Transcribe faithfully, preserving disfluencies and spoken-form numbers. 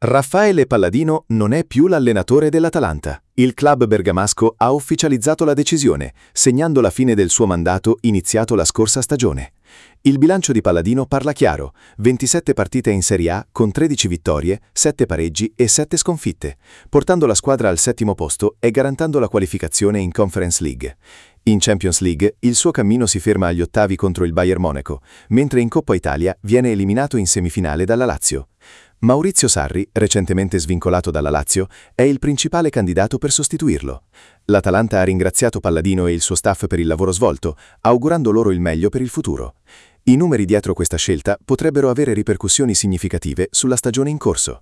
Raffaele Palladino non è più l'allenatore dell'Atalanta. Il club bergamasco ha ufficializzato la decisione, segnando la fine del suo mandato iniziato la scorsa stagione. Il bilancio di Palladino parla chiaro: ventisette partite in Serie A con tredici vittorie, sette pareggi e sette sconfitte, portando la squadra al settimo posto e garantendo la qualificazione in Conference League. In Champions League il suo cammino si ferma agli ottavi contro il Bayern Monaco, mentre in Coppa Italia viene eliminato in semifinale dalla Lazio. Maurizio Sarri, recentemente svincolato dalla Lazio, è il principale candidato per sostituirlo. L'Atalanta ha ringraziato Palladino e il suo staff per il lavoro svolto, augurando loro il meglio per il futuro. I numeri dietro questa scelta potrebbero avere ripercussioni significative sulla stagione in corso.